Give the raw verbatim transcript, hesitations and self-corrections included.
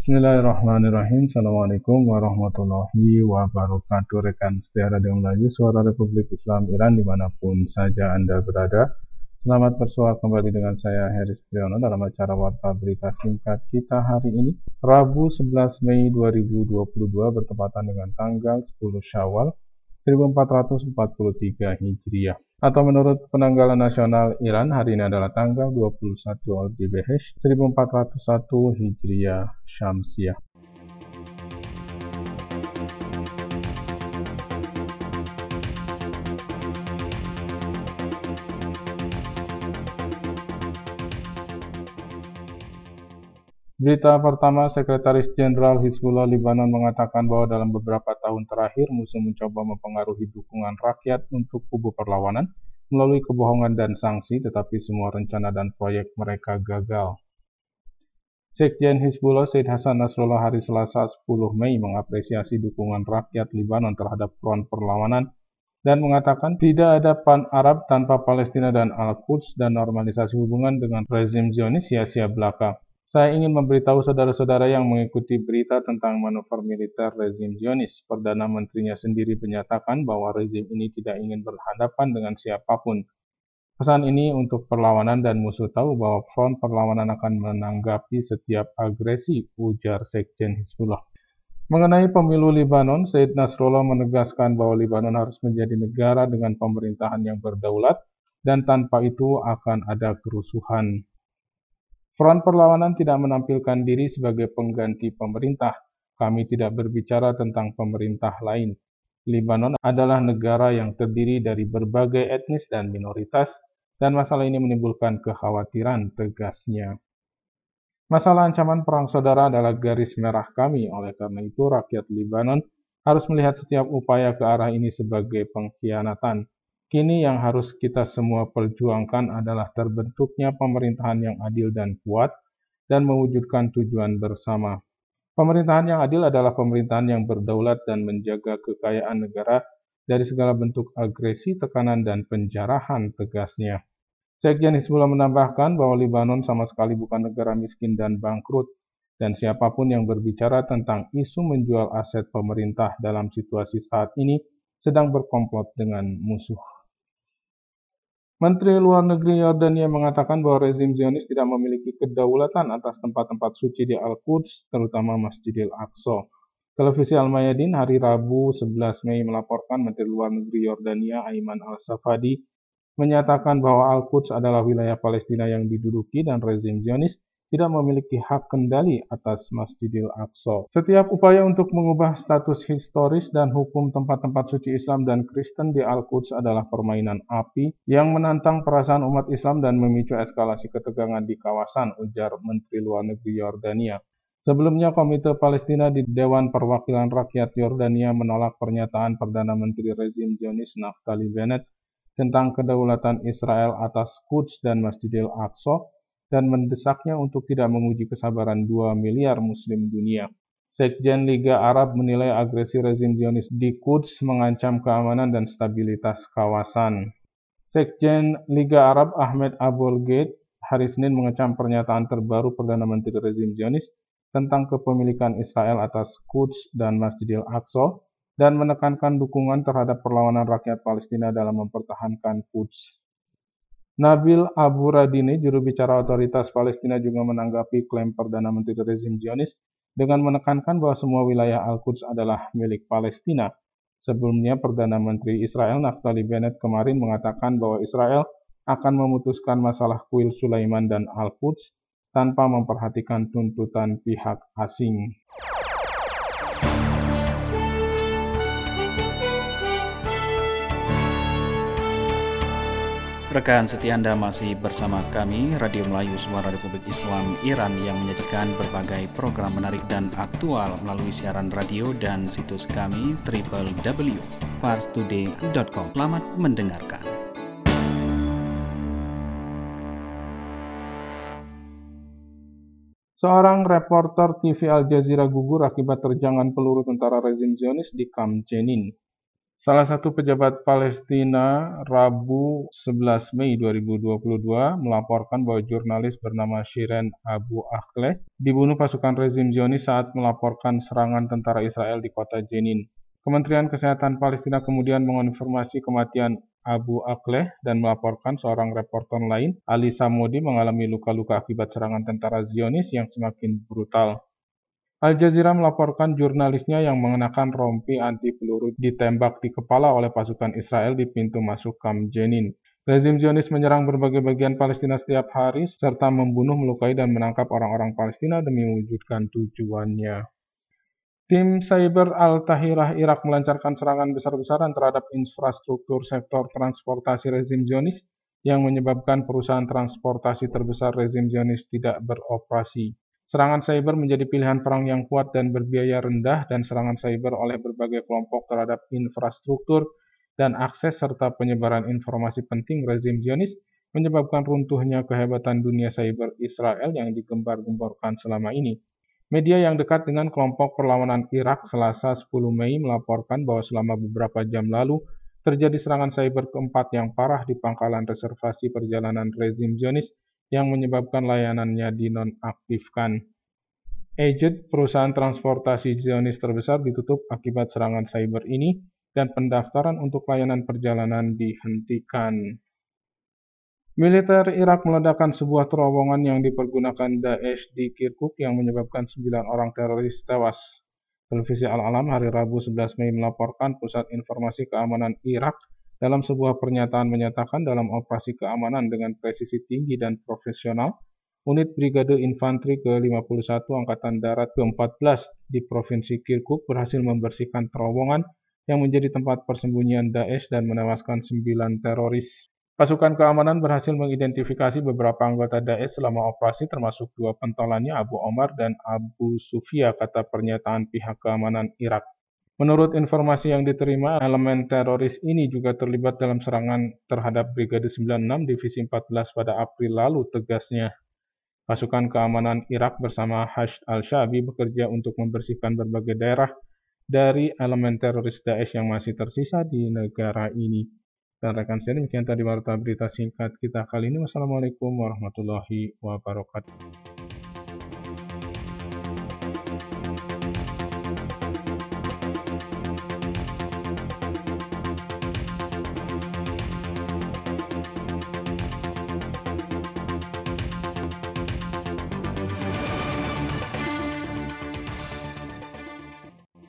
Bismillahirrahmanirrahim. Assalamualaikum warahmatullahi wabarakatuh. Rekan setia Radio Melayu, Suara Republik Islam Iran dimanapun saja Anda berada. Selamat bersua kembali dengan saya Heris Priyono dalam acara Warta Berita Singkat kita hari ini, Rabu sebelas Mei dua ribu dua puluh dua, bertepatan dengan tanggal sepuluh Syawal seribu empat ratus empat puluh tiga Hijriah. Atau menurut penanggalan nasional Iran, hari ini adalah tanggal dua puluh satu Ordibehesh seribu empat ratus satu Hijriah Syamsiah. Berita pertama, Sekretaris Jenderal Hizbullah Lebanon mengatakan bahwa dalam beberapa tahun terakhir musuh mencoba mempengaruhi dukungan rakyat untuk kubu perlawanan melalui kebohongan dan sanksi, tetapi semua rencana dan proyek mereka gagal. Sekjen Hizbullah Said Hasan Nasrullah hari Selasa sepuluh Mei mengapresiasi dukungan rakyat Lebanon terhadap front perlawanan dan mengatakan tidak ada pan Arab tanpa Palestina dan Al-Quds, dan normalisasi hubungan dengan rezim Zionis sia-sia belaka. Saya ingin memberitahu saudara-saudara yang mengikuti berita tentang manuver militer rezim Zionis. Perdana Menterinya sendiri menyatakan bahwa rezim ini tidak ingin berhadapan dengan siapapun. Pesan ini untuk perlawanan dan musuh tahu bahwa front perlawanan akan menanggapi setiap agresi, ujar Sekjen Hizbullah. Mengenai pemilu Lebanon, Said Nasrullah menegaskan bahwa Lebanon harus menjadi negara dengan pemerintahan yang berdaulat dan tanpa itu akan ada kerusuhan. Front perlawanan tidak menampilkan diri sebagai pengganti pemerintah. Kami tidak berbicara tentang pemerintah lain. Lebanon adalah negara yang terdiri dari berbagai etnis dan minoritas, dan masalah ini menimbulkan kekhawatiran, tegasnya. Masalah ancaman perang saudara adalah garis merah kami, oleh karena itu rakyat Lebanon harus melihat setiap upaya ke arah ini sebagai pengkhianatan. Kini yang harus kita semua perjuangkan adalah terbentuknya pemerintahan yang adil dan kuat dan mewujudkan tujuan bersama. Pemerintahan yang adil adalah pemerintahan yang berdaulat dan menjaga kekayaan negara dari segala bentuk agresi, tekanan, dan penjarahan, tegasnya. Sekjen Hizbullah menambahkan bahwa Lebanon sama sekali bukan negara miskin dan bangkrut, dan siapapun yang berbicara tentang isu menjual aset pemerintah dalam situasi saat ini sedang berkomplot dengan musuh. Menteri Luar Negeri Yordania mengatakan bahwa rezim Zionis tidak memiliki kedaulatan atas tempat-tempat suci di Al-Quds, terutama Masjidil Aqsa. Televisi Al-Mayadin hari Rabu sebelas Mei melaporkan Menteri Luar Negeri Yordania Ayman Al-Safadi menyatakan bahwa Al-Quds adalah wilayah Palestina yang diduduki dan rezim Zionis tidak memiliki hak kendali atas Masjidil Aqsa. Setiap upaya untuk mengubah status historis dan hukum tempat-tempat suci Islam dan Kristen di Al-Quds adalah permainan api yang menantang perasaan umat Islam dan memicu eskalasi ketegangan di kawasan, ujar Menteri Luar Negeri Yordania. Sebelumnya, Komite Palestina di Dewan Perwakilan Rakyat Yordania menolak pernyataan Perdana Menteri rezim Zionis Naftali Bennett tentang kedaulatan Israel atas Quds dan Masjidil Aqsa, dan mendesaknya untuk tidak menguji kesabaran dua miliar muslim dunia. Sekjen Liga Arab menilai agresi rezim Zionis di Quds mengancam keamanan dan stabilitas kawasan. Sekjen Liga Arab Ahmed Aboulgate hari Senin mengecam pernyataan terbaru Perdana Menteri rezim Zionis tentang kepemilikan Israel atas Quds dan Masjidil Aqsa dan menekankan dukungan terhadap perlawanan rakyat Palestina dalam mempertahankan Quds. Nabil Abu Radini, juru bicara otoritas Palestina, juga menanggapi klaim Perdana Menteri rezim Zionis dengan menekankan bahwa semua wilayah Al-Quds adalah milik Palestina. Sebelumnya, Perdana Menteri Israel Naftali Bennett kemarin mengatakan bahwa Israel akan memutuskan masalah kuil Sulaiman dan Al-Quds tanpa memperhatikan tuntutan pihak asing. Rekan setia Anda masih bersama kami, Radio Melayu Suara Republik Islam Iran, yang menyajikan berbagai program menarik dan aktual melalui siaran radio dan situs kami w w w titik pars today titik com. Selamat mendengarkan. Seorang reporter T V Al Jazeera gugur akibat terjangan peluru tentara rezim Zionis di Kamp Jenin. Salah satu pejabat Palestina Rabu sebelas Mei dua ribu dua puluh dua melaporkan bahwa jurnalis bernama Shirin Abu Akleh dibunuh pasukan rezim Zionis saat melaporkan serangan tentara Israel di kota Jenin. Kementerian Kesehatan Palestina kemudian mengonfirmasi kematian Abu Akleh dan melaporkan seorang reporter lain, Ali Samodi, mengalami luka-luka akibat serangan tentara Zionis yang semakin brutal. Al Jazeera melaporkan jurnalisnya yang mengenakan rompi anti peluru ditembak di kepala oleh pasukan Israel di pintu masuk Kamp Jenin. Rezim Zionis menyerang berbagai bagian Palestina setiap hari serta membunuh, melukai, dan menangkap orang-orang Palestina demi mewujudkan tujuannya. Tim Cyber Al-Tahrirah Irak melancarkan serangan besar-besaran terhadap infrastruktur sektor transportasi rezim Zionis yang menyebabkan perusahaan transportasi terbesar rezim Zionis tidak beroperasi. Serangan cyber menjadi pilihan perang yang kuat dan berbiaya rendah, dan serangan cyber oleh berbagai kelompok terhadap infrastruktur dan akses serta penyebaran informasi penting rezim Zionis menyebabkan runtuhnya kehebatan dunia cyber Israel yang digembar-gemborkan selama ini. Media yang dekat dengan kelompok perlawanan Irak Selasa sepuluh Mei melaporkan bahwa selama beberapa jam lalu terjadi serangan cyber keempat yang parah di pangkalan reservasi perjalanan rezim Zionis yang menyebabkan layanannya dinonaktifkan. Egypt, perusahaan transportasi Zionis terbesar, ditutup akibat serangan cyber ini dan pendaftaran untuk layanan perjalanan dihentikan. Militer Irak meledakkan sebuah terowongan yang dipergunakan Daesh di Kirkuk yang menyebabkan sembilan orang teroris tewas. Televisi Al-Alam hari Rabu sebelas Mei melaporkan Pusat Informasi Keamanan Irak dalam sebuah pernyataan menyatakan dalam operasi keamanan dengan presisi tinggi dan profesional, unit Brigade Infanteri ke lima puluh satu Angkatan Darat ke empat belas di Provinsi Kirkuk berhasil membersihkan terowongan yang menjadi tempat persembunyian Daesh dan menewaskan sembilan teroris. Pasukan keamanan berhasil mengidentifikasi beberapa anggota Daesh selama operasi, termasuk dua pentolannya, Abu Omar dan Abu Sufia, kata pernyataan pihak keamanan Irak. Menurut informasi yang diterima, elemen teroris ini juga terlibat dalam serangan terhadap Brigade sembilan puluh enam Divisi empat belas pada April lalu, tegasnya. Pasukan keamanan Irak bersama Hashd al-Shaabi bekerja untuk membersihkan berbagai daerah dari elemen teroris Daesh yang masih tersisa di negara ini. Dan rekan saya, demikian tadi warta berita singkat kita kali ini. Wassalamualaikum warahmatullahi wabarakatuh.